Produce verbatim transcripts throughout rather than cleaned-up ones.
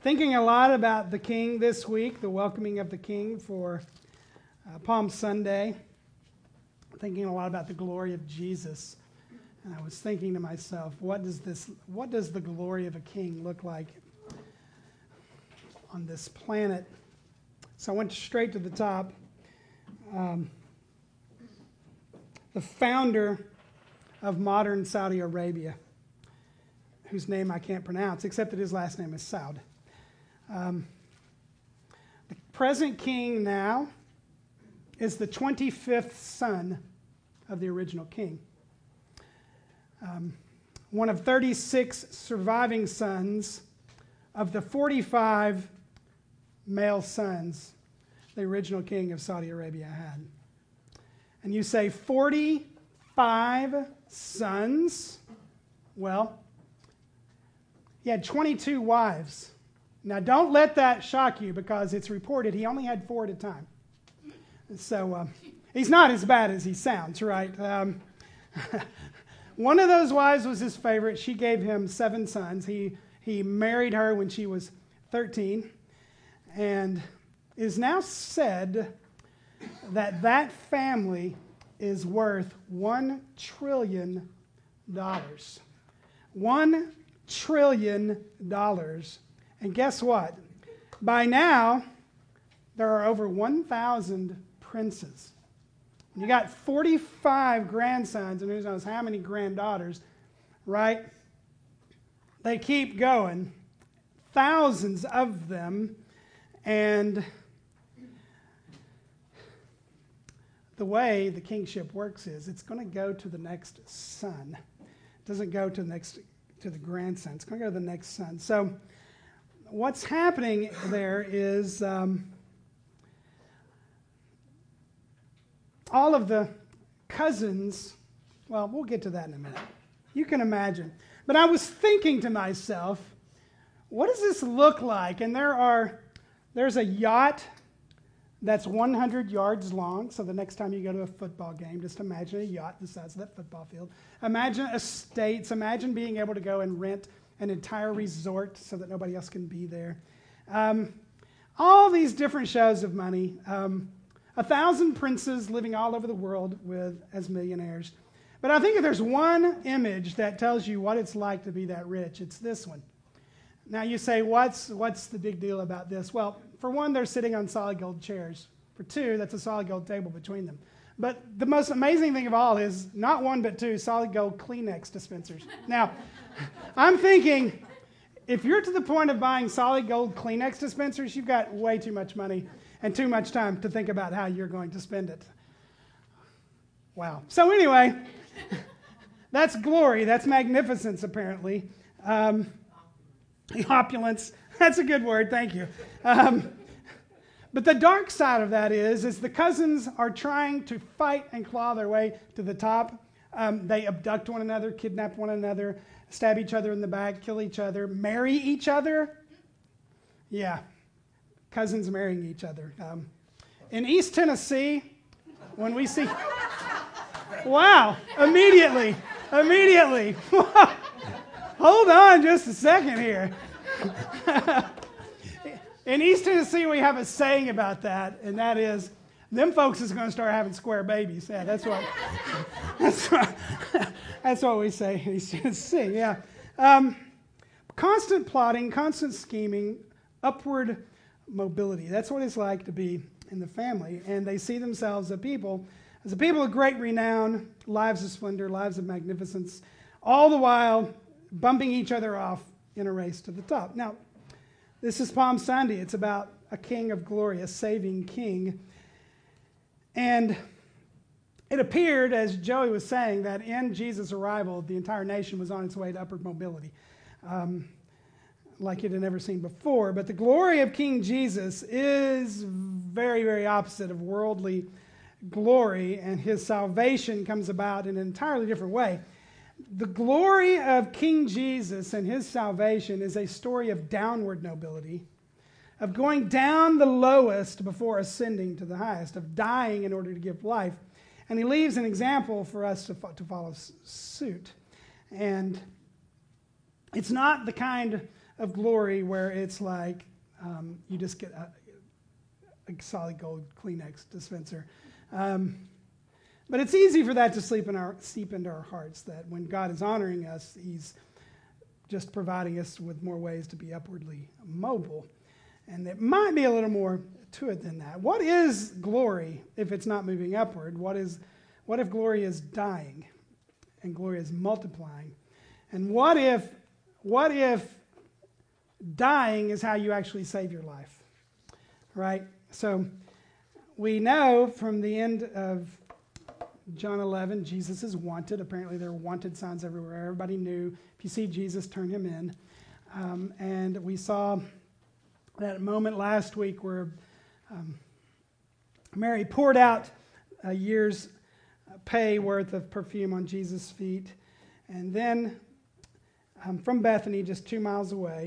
Thinking a lot about the King this week, the welcoming of the King for uh, Palm Sunday. Thinking a lot about the glory of Jesus. And I was thinking to myself, what does this, what does the glory of a king look like on this planet? So I went straight to the top. Um, the founder of modern Saudi Arabia, whose name I can't pronounce, except that his last name is Saud. Um, the present king now is the twenty-fifth son of the original king. Um, one of thirty-six surviving sons of the forty-five male sons the original king of Saudi Arabia had. And you say forty-five sons? Well, he had twenty-two wives. Now, don't let that shock you, because it's reported he only had four at a time. So uh, he's not as bad as he sounds, right? Um, one of those wives was his favorite. She gave him seven sons. He he married her when she was thirteen, and it is now said that that family is worth one trillion dollars. One trillion dollars. And guess what? By now, there are over one thousand princes. You got forty-five grandsons, and who knows how many granddaughters, right? They keep going. Thousands of them. And the way the kingship works is it's going to go to the next son. It doesn't go to the next to the grandson. It's going to go to the next son. So what's happening there is um, all of the cousins, well, we'll get to that in a minute. You can imagine. But I was thinking to myself, what does this look like? And there are, there's a yacht that's one hundred yards long. So the next time you go to a football game, just imagine a yacht the size of that football field. Imagine estates. Imagine being able to go and rent an entire resort so that nobody else can be there. Um, all these different shows of money. Um, a thousand princes living all over the world with as millionaires. But I think if there's one image that tells you what it's like to be that rich, it's this one. Now you say, what's what's the big deal about this? Well, for one, they're sitting on solid gold chairs. For two, that's a solid gold table between them. But the most amazing thing of all is not one but two solid gold Kleenex dispensers. Now, I'm thinking, if you're to the point of buying solid gold Kleenex dispensers, you've got way too much money and too much time to think about how you're going to spend it. Wow. So anyway, that's glory. That's magnificence, apparently. Um, opulence. That's a good word. Thank you. Um, but the dark side of that is, is the cousins are trying to fight and claw their way to the top. Um, they abduct one another, kidnap one another, stab each other in the back, kill each other, marry each other. Yeah, cousins marrying each other. Um, in East Tennessee, when we see... Wow, immediately, immediately. Hold on just a second here. In East Tennessee, we have a saying about that, and that is, them folks is going to start having square babies. Yeah, that's what, that's what, that's what we say in East Tennessee, yeah. Um, constant plotting, constant scheming, upward mobility. That's what it's like to be in the family. And they see themselves as a people, as a people of great renown, lives of splendor, lives of magnificence, all the while bumping each other off in a race to the top. Now, this is Palm Sunday. It's about a king of glory, a saving king. And it appeared, as Joey was saying, that in Jesus' arrival, the entire nation was on its way to upward mobility, um, like it had never seen before. But the glory of King Jesus is very, very opposite of worldly glory, and his salvation comes about in an entirely different way. The glory of King Jesus and his salvation is a story of downward nobility, of going down the lowest before ascending to the highest, of dying in order to give life. And he leaves an example for us to, to follow suit. And it's not the kind of glory where it's like um, you just get a, a solid gold Kleenex dispenser. Um, but it's easy for that to sleep in our, seep into our hearts, that when God is honoring us, he's just providing us with more ways to be upwardly mobile. And it might be a little more to it than that. What is glory if it's not moving upward? What is, what if glory is dying and glory is multiplying? And what if, what if dying is how you actually save your life? Right? So we know from the end of John eleven, Jesus is wanted. Apparently there are wanted signs everywhere. Everybody knew, if you see Jesus, turn him in. Um, and we saw that moment last week where um, Mary poured out a year's pay worth of perfume on Jesus' feet. And then um, from Bethany, just two miles away,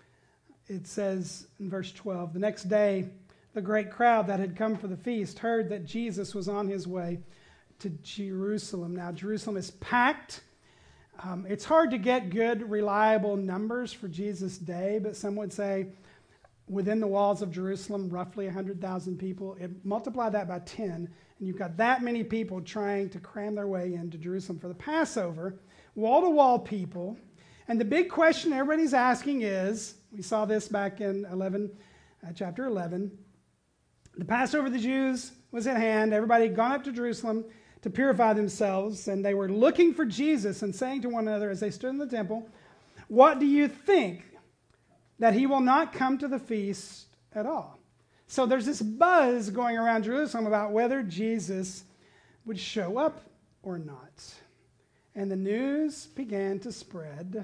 it says in verse twelve, the next day, the great crowd that had come for the feast heard that Jesus was on his way to Jerusalem. Now, Jerusalem is packed. Um, it's hard to get good, reliable numbers for Jesus' day, but some would say within the walls of Jerusalem, roughly one hundred thousand people. It, multiply that by ten, and you've got that many people trying to cram their way into Jerusalem for the Passover, wall-to-wall people. And the big question everybody's asking is, we saw this back in eleven, uh, chapter eleven, the Passover of the Jews was at hand. Everybody had gone up to Jerusalem to purify themselves, and they were looking for Jesus and saying to one another as they stood in the temple, what do you think? That he will not come to the feast at all. So there's this buzz going around Jerusalem about whether Jesus would show up or not. And the news began to spread,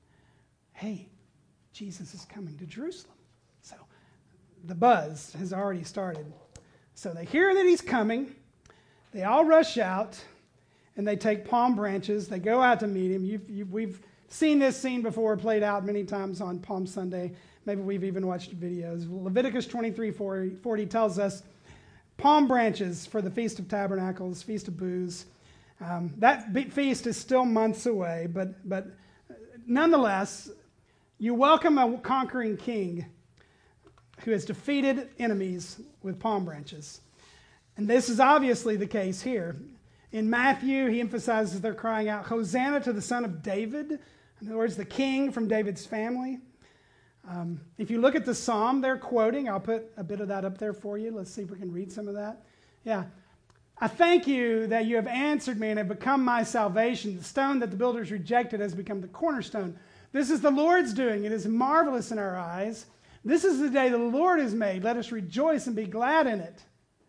hey, Jesus is coming to Jerusalem. So the buzz has already started. So they hear that he's coming. They all rush out, and they take palm branches. They go out to meet him. You've, you've, we've seen this scene before, played out many times on Palm Sunday. Maybe we've even watched videos. Leviticus twenty-three forty tells us palm branches for the Feast of Tabernacles, Feast of Booths. Um, that be- feast is still months away, but, but nonetheless, you welcome a conquering king who has defeated enemies with palm branches. And this is obviously the case here. In Matthew, he emphasizes they're crying out, Hosanna to the Son of David. In other words, the king from David's family. Um, if you look at the psalm they're quoting, I'll put a bit of that up there for you. Let's see if we can read some of that. Yeah. I thank you that you have answered me and have become my salvation. The stone that the builders rejected has become the cornerstone. This is the Lord's doing. It is marvelous in our eyes. This is the day the Lord has made. Let us rejoice and be glad in it.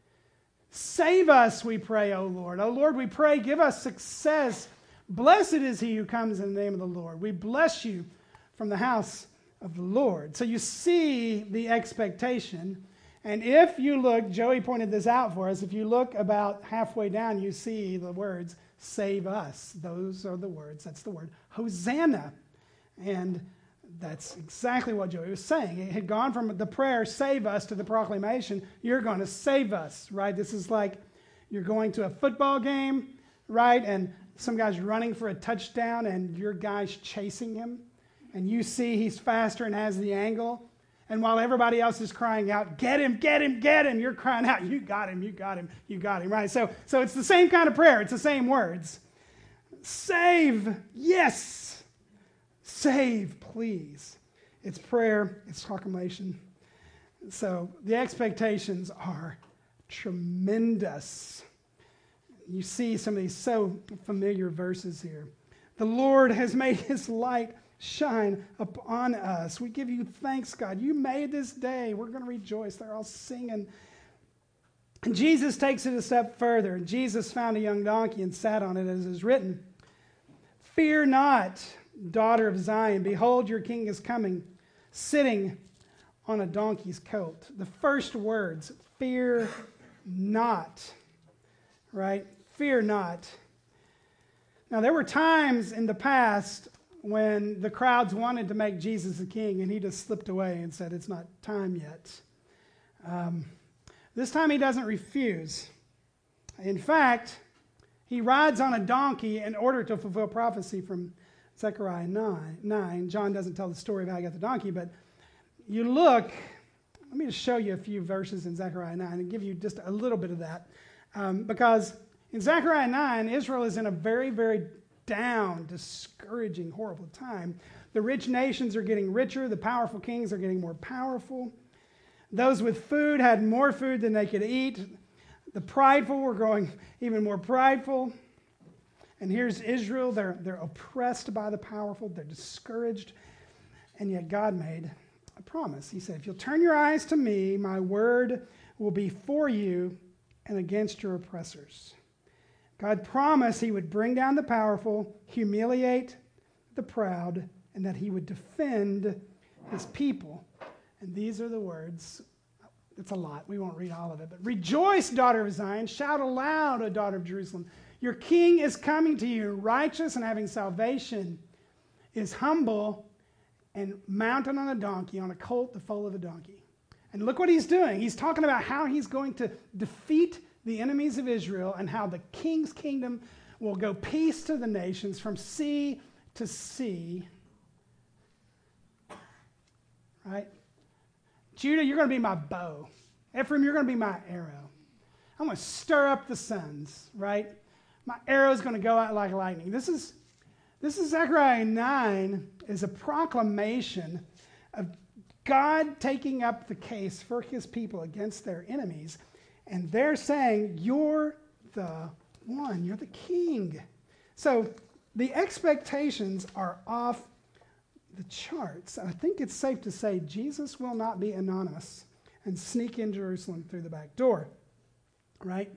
Save us, we pray, O Lord. O Lord, we pray, give us success. Blessed is he who comes in the name of the Lord. We bless you from the house of the Lord. So you see the expectation. And if you look, Joey pointed this out for us, if you look about halfway down, you see the words, save us. Those are the words. That's the word, Hosanna. And that's exactly what Joey was saying. It had gone from the prayer, save us, to the proclamation, you're going to save us, right? This is like you're going to a football game, right? And some guy's running for a touchdown and your guy's chasing him. And you see he's faster and has the angle. And while everybody else is crying out, get him, get him, get him, you're crying out, you got him, you got him, you got him, right? So, so it's the same kind of prayer. It's the same words. Save, yes. Save, please. It's prayer, it's proclamation. So the expectations are tremendous. You see some of these so familiar verses here. The Lord has made his light shine upon us. We give you thanks, God. You made this day. We're going to rejoice. They're all singing. And Jesus takes it a step further. Jesus found a young donkey and sat on it, as is written. Fear not, daughter of Zion. Behold, your king is coming, sitting on a donkey's colt. The first words, fear not, right? Fear not. Now, there were times in the past when the crowds wanted to make Jesus a king, and he just slipped away and said, it's not time yet. Um, this time he doesn't refuse. In fact, he rides on a donkey in order to fulfill prophecy from Zechariah nine, nine, John doesn't tell the story of how he got the donkey, but you look, let me just show you a few verses in Zechariah nine and give you just a little bit of that. Um, because in Zechariah nine, Israel is in a very, very down, discouraging, horrible time. The rich nations are getting richer. The powerful kings are getting more powerful. Those with food had more food than they could eat. The prideful were growing even more prideful. And here's Israel. They're, they're oppressed by the powerful. They're discouraged. And yet God made a promise. He said, if you'll turn your eyes to me, my word will be for you and against your oppressors. God promised he would bring down the powerful, humiliate the proud, and that he would defend his people. And these are the words. It's a lot. We won't read all of it. But rejoice, daughter of Zion. Shout aloud, O daughter of Jerusalem. Your king is coming to you, righteous and having salvation, is humble and mounted on a donkey, on a colt, the foal of a donkey. And look what he's doing. He's talking about how he's going to defeat the enemies of Israel and how the king's kingdom will go peace to the nations from sea to sea. Right? Judah, you're going to be my bow. Ephraim, you're going to be my arrow. I'm going to stir up the suns, right? My arrow is going to go out like lightning. This is, this is Zechariah nine is a proclamation of God taking up the case for his people against their enemies. And they're saying, you're the one. You're the king. So the expectations are off the charts. I think it's safe to say Jesus will not be anonymous and sneak in Jerusalem through the back door. Right?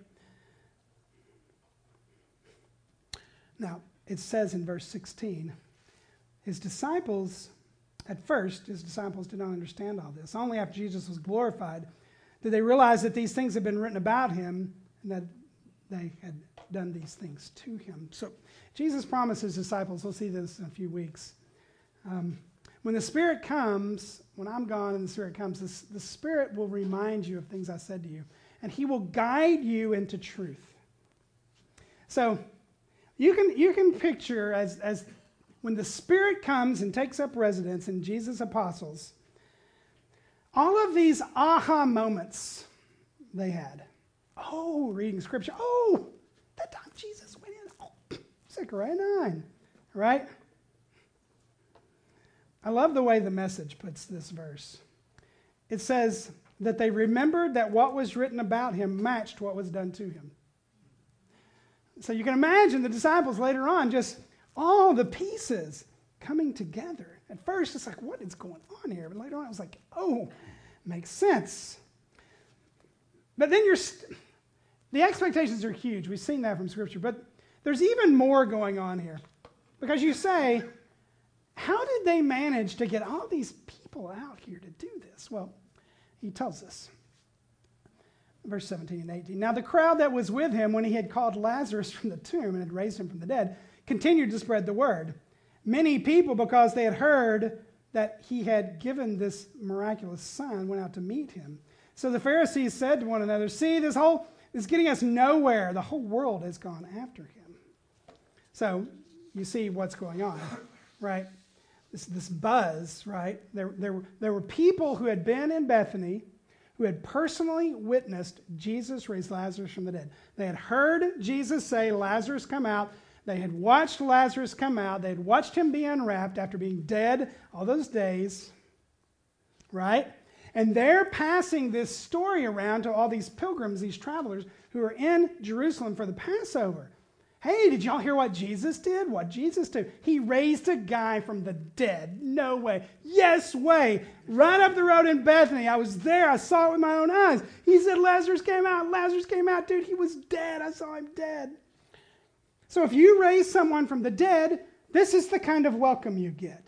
Now, it says in verse sixteen, his disciples, at first, his disciples did not understand all this. Only after Jesus was glorified did they realize that these things had been written about him and that they had done these things to him. So Jesus promised his disciples, we'll see this in a few weeks, um, when the Spirit comes, when I'm gone and the Spirit comes, this, the Spirit will remind you of things I said to you, and he will guide you into truth. So you can you can picture as, as when the Spirit comes and takes up residence in Jesus' apostles, all of these aha moments they had. Oh, reading Scripture. Oh, that time Jesus went in. Oh, Zechariah nine, right? I love the way the Message puts this verse. It says that they remembered that what was written about him matched what was done to him. So you can imagine the disciples later on, just all the pieces coming together. At first, it's like, what is going on here? But later on, it was like, oh, makes sense. But then you're, st- the expectations are huge. We've seen that from Scripture. But there's even more going on here. Because you say, how did they manage to get all these people out here to do this? Well, he tells us. Verse seventeen and eighteen. Now the crowd that was with him when he had called Lazarus from the tomb and had raised him from the dead continued to spread the word. Many people, because they had heard that he had given this miraculous sign, went out to meet him. So the Pharisees said to one another, see, this whole is getting us nowhere. The whole world has gone after him. So you see what's going on, right? This, this buzz, right? There, there, there were people who had been in Bethany who had personally witnessed Jesus raise Lazarus from the dead. They had heard Jesus say, Lazarus, come out. They had watched Lazarus come out. They had watched him be unwrapped after being dead all those days, right? And they're passing this story around to all these pilgrims, these travelers who are in Jerusalem for the Passover. Hey, did y'all hear what Jesus did? What Jesus did? He raised a guy from the dead. No way. Yes way. Right up the road in Bethany. I was there. I saw it with my own eyes. He said Lazarus came out. Lazarus came out. Dude, he was dead. I saw him dead. So if you raise someone from the dead, this is the kind of welcome you get.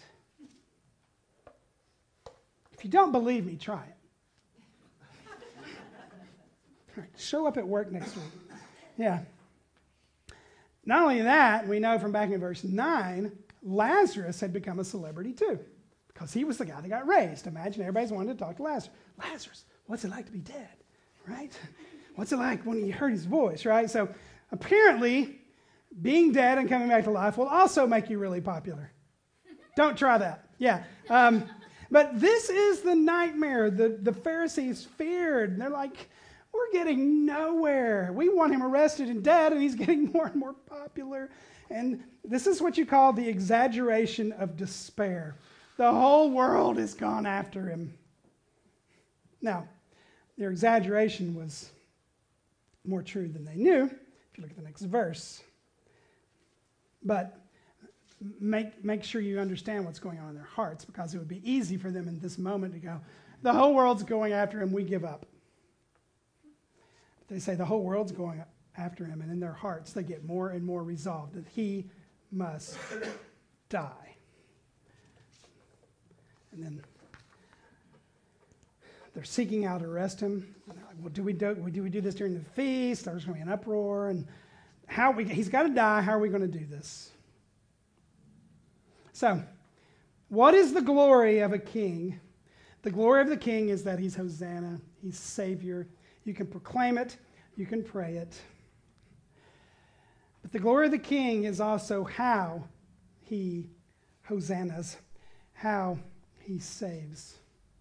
If you don't believe me, try it. All right, show up at work next week. Yeah. Not only that, we know from back in verse nine, Lazarus had become a celebrity too, because he was the guy that got raised. Imagine everybody's wanting to talk to Lazarus. Lazarus, what's it like to be dead, right? What's it like when you heard his voice, right? So apparently, being dead and coming back to life will also make you really popular, Don't try that. Yeah. Um, but this is the nightmare the, the Pharisees feared. They're like, we're getting nowhere. We want him arrested and dead, and he's getting more and more popular. And this is what you call the exaggeration of despair. The whole world has gone after him. Now, their exaggeration was more true than they knew, if you look at the next verse. But make, make sure you understand what's going on in their hearts, because it would be easy for them in this moment to go, the whole world's going after him, we give up. But they say the whole world's going after him, and in their hearts they get more and more resolved that he must die. And then they're seeking out to arrest him. And they're like, well, do we do, do we do this during the feast? There's going to be an uproar. And how we, he's got to die. How are we going to do this? So, what is the glory of a king? The glory of the king is that he's Hosanna. He's Savior. You can proclaim it. You can pray it. But the glory of the king is also how he hosannas, how he saves.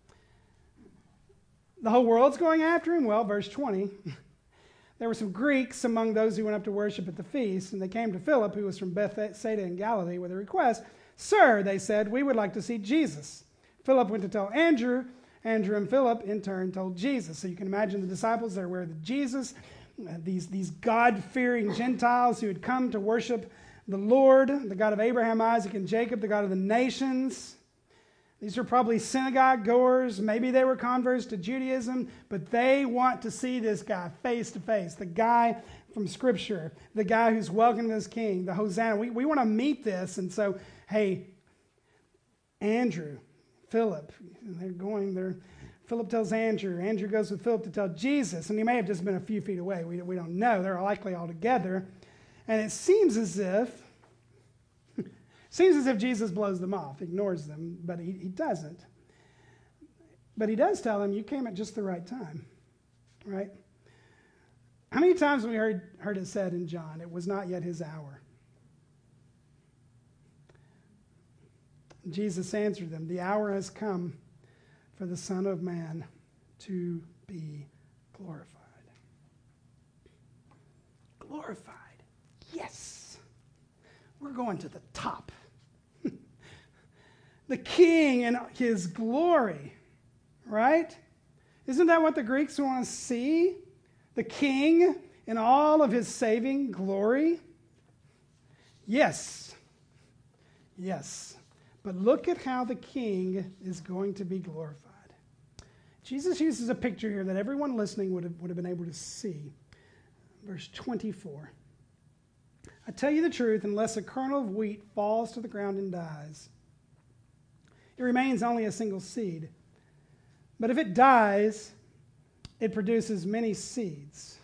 The whole world's going after him. Well, verse twenty. There were some Greeks among those who went up to worship at the feast, and they came to Philip, who was from Bethsaida in Galilee, with a request. Sir, they said, we would like to see Jesus. Philip went to tell Andrew. Andrew and Philip, in turn, told Jesus. So you can imagine the disciples, they're aware that Jesus, uh, these, these God-fearing Gentiles who had come to worship the Lord, the God of Abraham, Isaac, and Jacob, the God of the nations. These are probably synagogue goers. Maybe they were converts to Judaism, but they want to see this guy face to face, the guy from Scripture, the guy who's welcomed as king, the Hosanna. We, we want to meet this. And so, hey, Andrew, Philip, they're going there. Philip tells Andrew. Andrew goes with Philip to tell Jesus, and he may have just been a few feet away. We, we don't know. They're likely all together. And it seems as if Seems as if Jesus blows them off, ignores them, but he, he doesn't. But he does tell them, you came at just the right time, right? How many times have we heard, heard it said in John, it was not yet his hour? Jesus answered them, the hour has come for the Son of Man to be glorified. Glorified. Yes. We're going to the top. The king in his glory, right? Isn't that what the Greeks want to see? The king in all of his saving glory? Yes. Yes. But look at how the king is going to be glorified. Jesus uses a picture here that everyone listening would have, would have been able to see. Verse twenty-four. I tell you the truth, unless a kernel of wheat falls to the ground and dies, it remains only a single seed. But if it dies, it produces many seeds.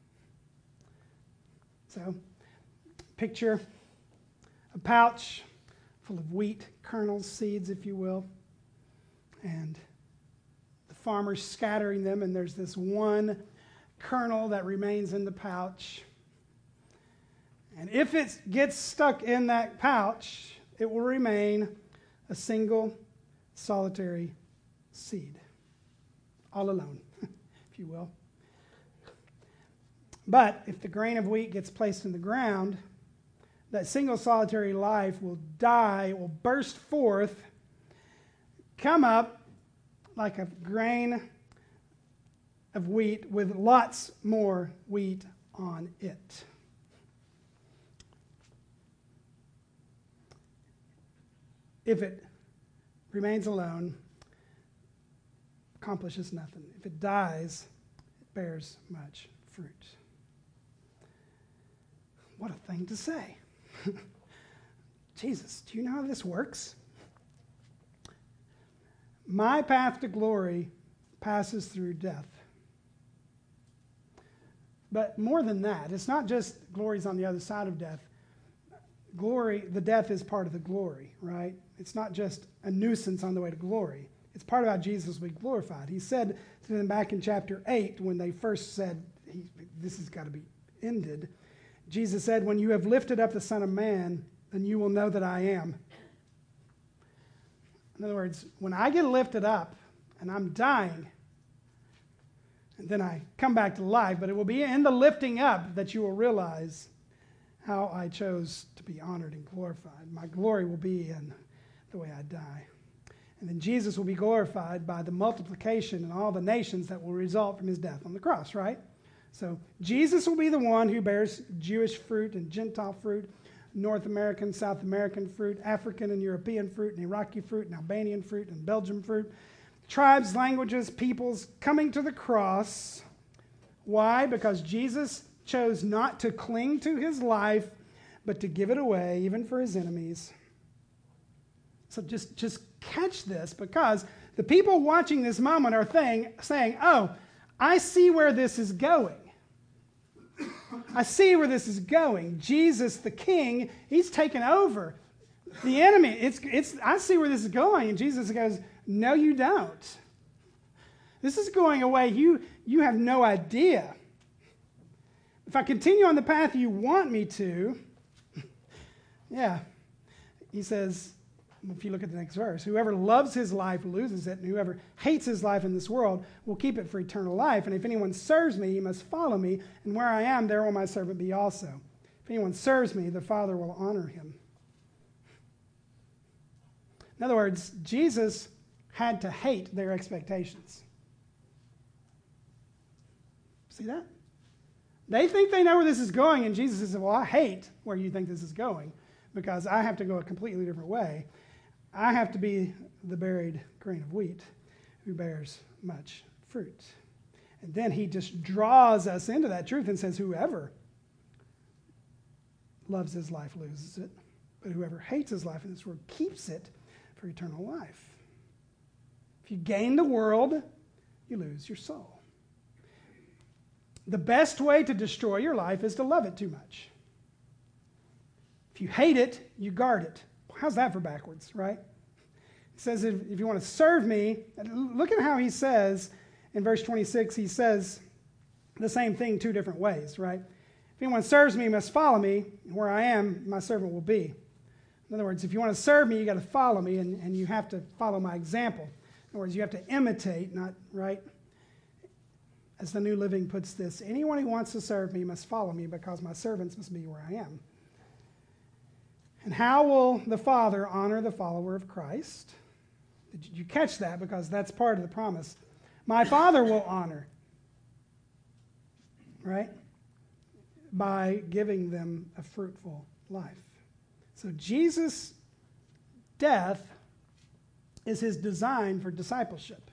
So, picture a pouch full of wheat kernels, seeds, if you will, and the farmer's scattering them, and there's this one kernel that remains in the pouch. And if it gets stuck in that pouch, it will remain a single solitary seed, all alone, if you will. But if the grain of wheat gets placed in the ground, that single solitary life will die, will burst forth, come up like a grain of wheat with lots more wheat on it. If it remains alone, accomplishes nothing. If it dies, it bears much fruit. What a thing to say. Jesus, do you know how this works? My path to glory passes through death. But more than that, it's not just glory's on the other side of death. Glory, the death is part of the glory, right? It's not just a nuisance on the way to glory. It's part of how Jesus will be glorified. He said to them back in chapter eight, when they first said, he, this has got to be ended, Jesus said, when you have lifted up the Son of Man, then you will know that I am. In other words, when I get lifted up and I'm dying, and then I come back to life, but it will be in the lifting up that you will realize how I chose to be honored and glorified. My glory will be in the way I die. And then Jesus will be glorified by the multiplication and all the nations that will result from his death on the cross, right? So Jesus will be the one who bears Jewish fruit and Gentile fruit, North American, South American fruit, African and European fruit, and Iraqi fruit, and Albanian fruit, and Belgian fruit. Tribes, languages, peoples coming to the cross. Why? Because Jesus chose not to cling to his life, but to give it away, even for his enemies. So just, just catch this, because the people watching this moment are thing, saying, oh, I see where this is going. I see where this is going. Jesus, the king, he's taken over. The enemy, it's, it's, I see where this is going. And Jesus goes, no, you don't. This is going away. You, you have no idea. If I continue on the path you want me to, yeah, he says, if you look at the next verse, whoever loves his life loses it, and whoever hates his life in this world will keep it for eternal life. And if anyone serves me, he must follow me, and where I am, there will my servant be also. If anyone serves me, the Father will honor him. In other words, Jesus had to hate their expectations. See that? They think they know where this is going, and Jesus says, well, I hate where you think this is going, because I have to go a completely different way. I have to be the buried grain of wheat who bears much fruit. And then he just draws us into that truth and says, whoever loves his life loses it, but whoever hates his life in this world keeps it for eternal life. If you gain the world, you lose your soul. The best way to destroy your life is to love it too much. If you hate it, you guard it. How's that for backwards, right? He says, if, if you want to serve me, look at how he says in verse twenty-six, he says the same thing two different ways, right? If anyone serves me, he must follow me. Where I am, my servant will be. In other words, if you want to serve me, you got to follow me, and, and you have to follow my example. In other words, you have to imitate, not, right? As the New Living puts this, anyone who wants to serve me must follow me, because my servants must be where I am. And how will the Father honor the follower of Christ? Did you catch that? Because that's part of the promise. My Father will honor, right? By giving them a fruitful life. So Jesus' death is his design for discipleship.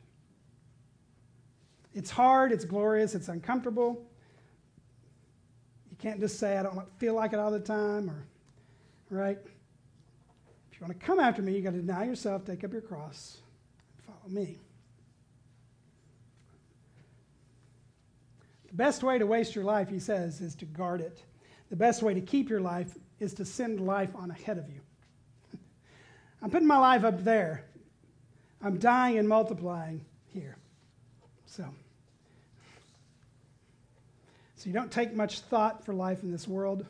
It's hard, it's glorious, it's uncomfortable. You can't just say, I don't feel like it all the time, or right? If you want to come after me, you got to deny yourself, take up your cross, and follow me. The best way to waste your life, he says, is to guard it. The best way to keep your life is to send life on ahead of you. I'm putting my life up there. I'm dying and multiplying here. So, so you don't take much thought for life in this world.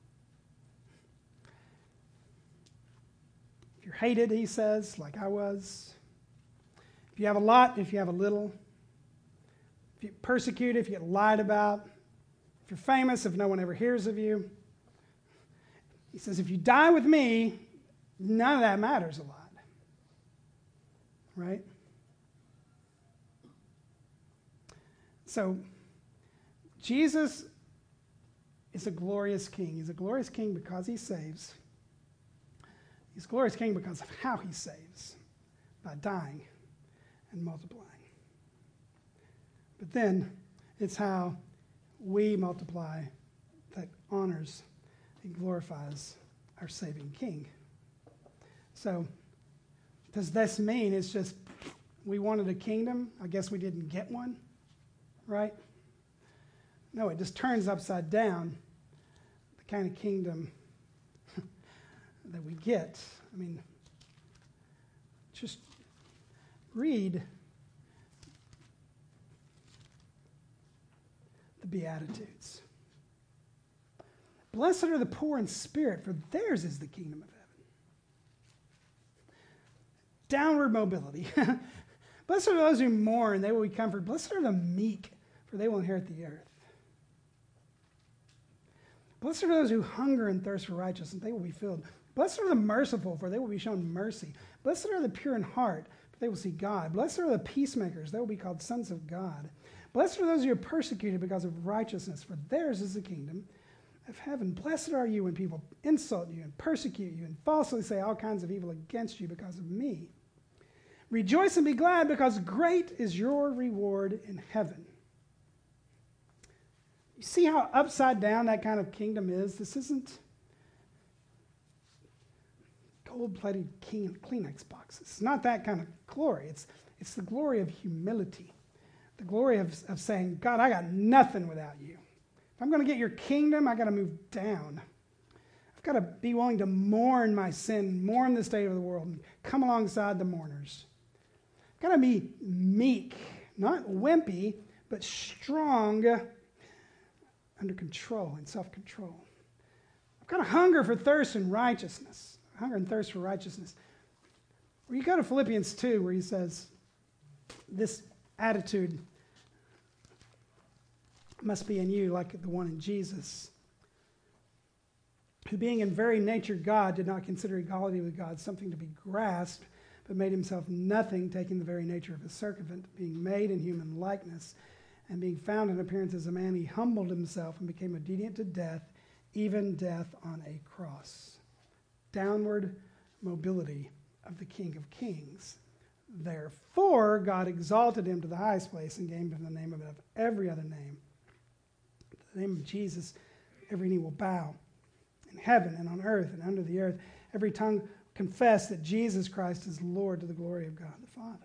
If you're hated, he says, like I was. If you have a lot, if you have a little. If you're persecuted, if you get lied about. If you're famous, if no one ever hears of you. He says, if you die with me, none of that matters a lot. Right? So, Jesus is a glorious king. He's a glorious king because he saves. He's a glorious king because of how he saves, by dying and multiplying. But then it's how we multiply that honors and glorifies our saving king. So does this mean it's just we wanted a kingdom? I guess we didn't get one, right? No, it just turns upside down the kind of kingdom that we get. I mean, just read the Beatitudes. Blessed are the poor in spirit, for theirs is the kingdom of heaven. Downward mobility. Blessed are those who mourn, they will be comforted. Blessed are the meek, for they will inherit the earth. Blessed are those who hunger and thirst for righteousness, they will be filled. Blessed are the merciful, for they will be shown mercy. Blessed are the pure in heart, for they will see God. Blessed are the peacemakers, they will be called sons of God. Blessed are those who are persecuted because of righteousness, for theirs is the kingdom of heaven. Blessed are you when people insult you and persecute you and falsely say all kinds of evil against you because of me. Rejoice and be glad, because great is your reward in heaven. You see how upside down that kind of kingdom is? This isn't gold-plated Kleenex boxes. It's not that kind of glory. It's, it's the glory of humility, the glory of, of saying, God, I got nothing without you. If I'm going to get your kingdom, I got to move down. I've got to be willing to mourn my sin, mourn the state of the world, and come alongside the mourners. I've got to be meek, not wimpy, but strong, under control and self-control. I've got a hunger for thirst and righteousness. Hunger and thirst for righteousness. Where you go to Philippians two, where he says, this attitude must be in you like the one in Jesus, who being in very nature God did not consider equality with God something to be grasped, but made himself nothing, taking the very nature of a servant, being made in human likeness, and being found in appearance as a man, he humbled himself and became obedient to death, even death on a cross. Downward mobility of the King of Kings. Therefore, God exalted him to the highest place and gave him the name above every other name. The name of Jesus, every knee will bow, in heaven and on earth and under the earth. Every tongue confess that Jesus Christ is Lord, to the glory of God the Father.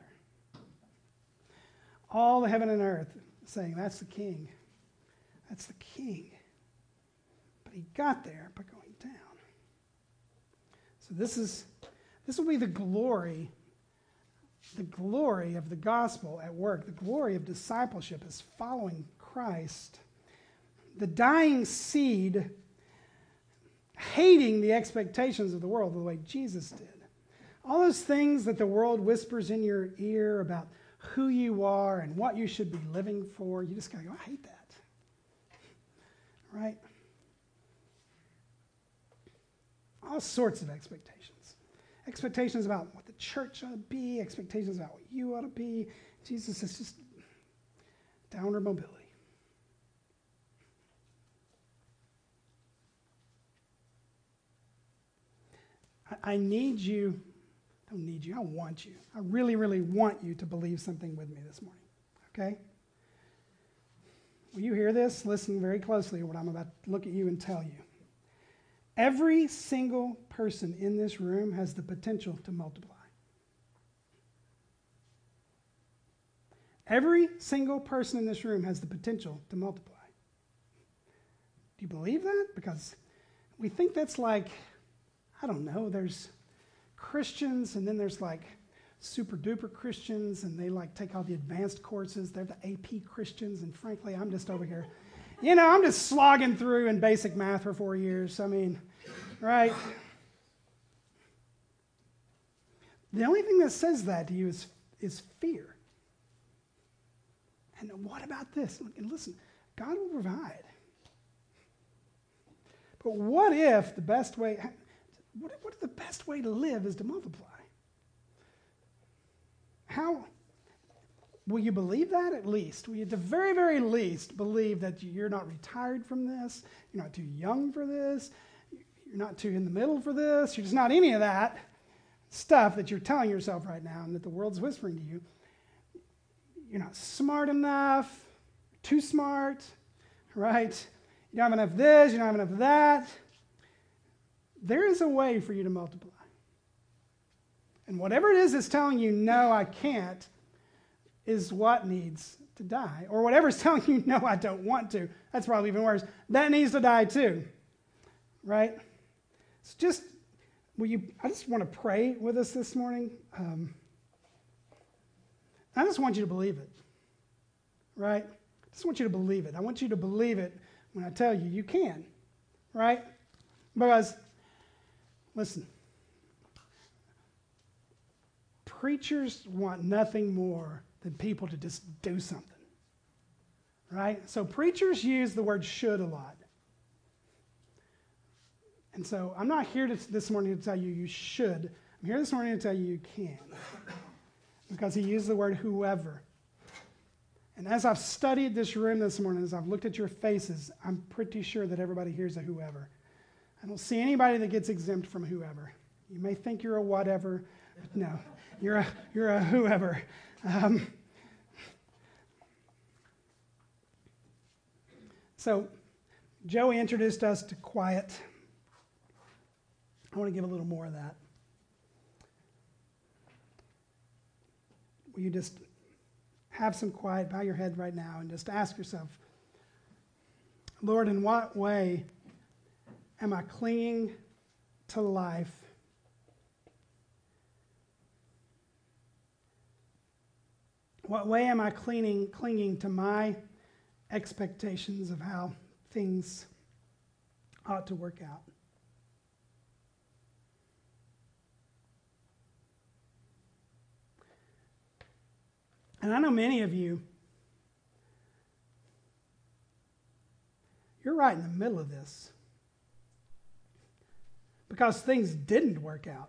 All the heaven and earth saying, that's the King. That's the King. But he got there by going down. So this is this will be the glory, the glory of the gospel at work. The glory of discipleship is following Christ. The dying seed hating the expectations of the world the way Jesus did. All those things that the world whispers in your ear about who you are and what you should be living for, you just gotta go, I hate that. Right? All sorts of expectations. Expectations about what the church ought to be, expectations about what you ought to be. Jesus is just downward mobility. I, I need you, I don't need you, I want you. I really, really want you to believe something with me this morning, okay? Will you hear this? Listen very closely to what I'm about to look at you and tell you. Every single person in this room has the potential to multiply. Every single person in this room has the potential to multiply. Do you believe that? Because we think that's like, I don't know, there's Christians and then there's like super duper Christians and they like take all the advanced courses. They're the A P Christians, and frankly, I'm just over here. You know, I'm just slogging through in basic math for four years. I mean, right? The only thing that says that to you is, is fear. And what about this? And listen, God will provide. But what if the best way, what if, what if the best way to live is to multiply? How? Will you believe that at least? Will you at the very, very least believe that you're not retired from this, you're not too young for this, you're not too in the middle for this, you're just not any of that stuff that you're telling yourself right now and that the world's whispering to you. You're not smart enough, too smart, right? You don't have enough of this, you don't have enough of that. There is a way for you to multiply. And whatever it is that's telling you, no, I can't, is what needs to die. Or whatever's telling you, no, I don't want to. That's probably even worse. That needs to die too. Right? It's just, will you, I just want to pray with us this morning. Um, I just want you to believe it. Right? I just want you to believe it. I want you to believe it when I tell you you can. Right? Because, listen, preachers want nothing more than people to just do something. Right? So preachers use the word should a lot. And so I'm not here to, this morning to tell you you should. I'm here this morning to tell you you can. Because he used the word whoever. And as I've studied this room this morning, as I've looked at your faces, I'm pretty sure that everybody here's a whoever. I don't see anybody that gets exempt from whoever. You may think you're a whatever, but no, you're a, you're a whoever. Um, so Joey introduced us to quiet. I want to give a little more of that. Will you just have some quiet, bow your head right now, and just ask yourself, Lord, in what way am I clinging to life? What way am I clinging, clinging to my expectations of how things ought to work out? And I know many of you, you're right in the middle of this because things didn't work out.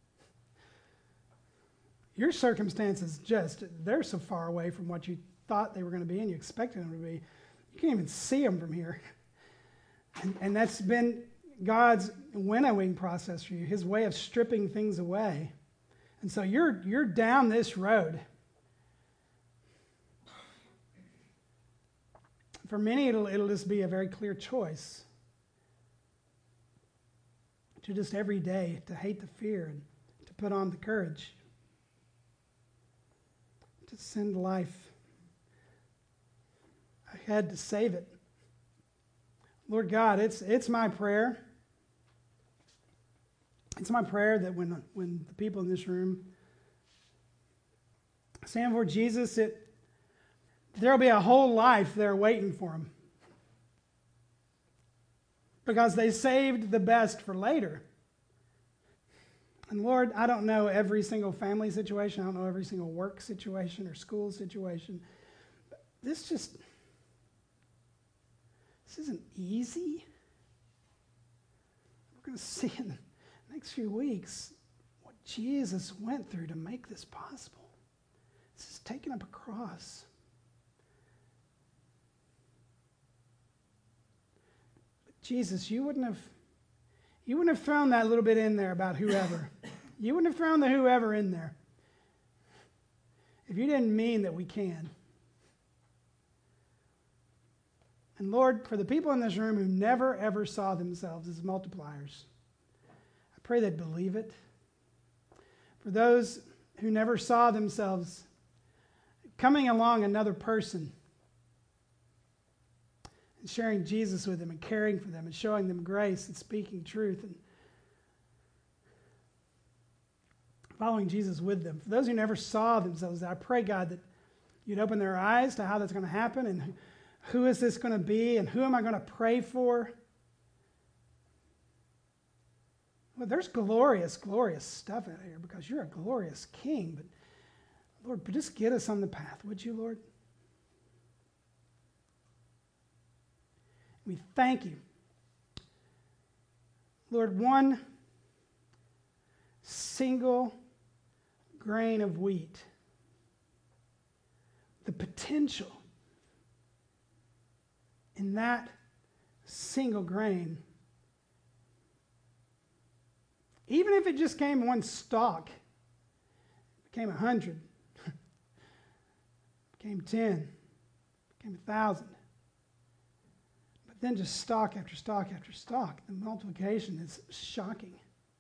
Your circumstances just, they're so far away from what you thought they were going to be and you expected them to be. You can't even see them from here. And, and that's been God's winnowing process for you, his way of stripping things away. And so you're you're down this road. For many, it'll, it'll just be a very clear choice to just every day to hate the fear and to put on the courage, to send life ahead to save it. Lord God, it's it's my prayer. It's my prayer that when when the people in this room stand for Jesus, it there'll be a whole life there waiting for them. Because they saved the best for later. And Lord, I don't know every single family situation. I don't know every single work situation or school situation. But this just, this isn't easy. We're going to see in the next few weeks what Jesus went through to make this possible. This is taking up a cross. Jesus, you wouldn't have you wouldn't have thrown that little bit in there about whoever. You wouldn't have thrown the whoever in there if you didn't mean that we can. And Lord, for the people in this room who never ever saw themselves as multipliers, I pray they'd believe it. For those who never saw themselves coming along another person, and sharing Jesus with them and caring for them and showing them grace and speaking truth and following Jesus with them. For those who never saw themselves, I pray, God, that you'd open their eyes to how that's going to happen and who is this going to be and who am I going to pray for. Well, there's glorious, glorious stuff out here because you're a glorious king. But Lord, just get us on the path, would you, Lord? We thank you. Lord, one single grain of wheat, the potential in that single grain, even if it just came one stalk, became a hundred, became ten, became a thousand. Then just stalk after stalk after stalk. The multiplication is shocking.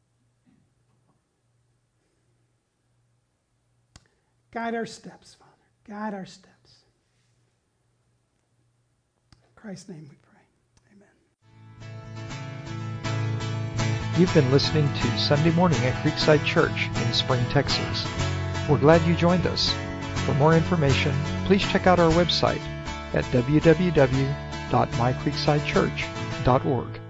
Guide our steps, Father. Guide our steps. In Christ's name we pray. Amen. You've been listening to Sunday Morning at Creekside Church in Spring, Texas. We're glad you joined us. For more information, please check out our website at w w w dot my creekside church dot org.